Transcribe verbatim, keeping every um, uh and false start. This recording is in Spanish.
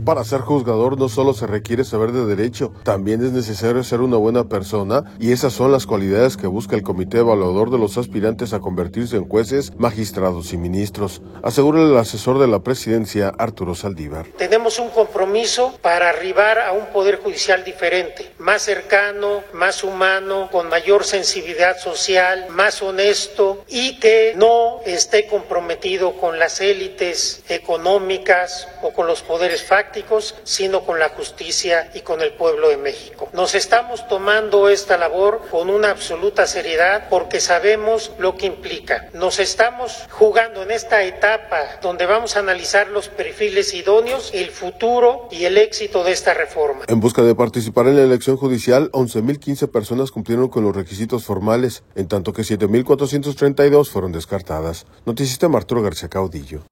Para ser juzgador no solo se requiere saber de derecho, también es necesario ser una buena persona, y esas son las cualidades que busca el comité evaluador de los aspirantes a convertirse en jueces, magistrados y ministros, asegura el asesor de la presidencia, Arturo Saldívar. Tenemos un compromiso para arribar a un poder judicial diferente, más cercano, más humano, con mayor sensibilidad social, más honesto y que no esté comprometido con las élites económicas o con los poderes fácticos, sino con la justicia y con el pueblo de México. Nos estamos tomando esta labor con una absoluta seriedad porque sabemos lo que implica. Nos estamos jugando en esta etapa donde vamos a analizar los perfiles idóneos, el futuro y el éxito de esta reforma. En busca de participar en la elección judicial, once mil quince personas cumplieron con los requisitos formales, en tanto que siete mil cuatrocientos treinta y dos fueron descartadas. Noticista Arturo García Caudillo.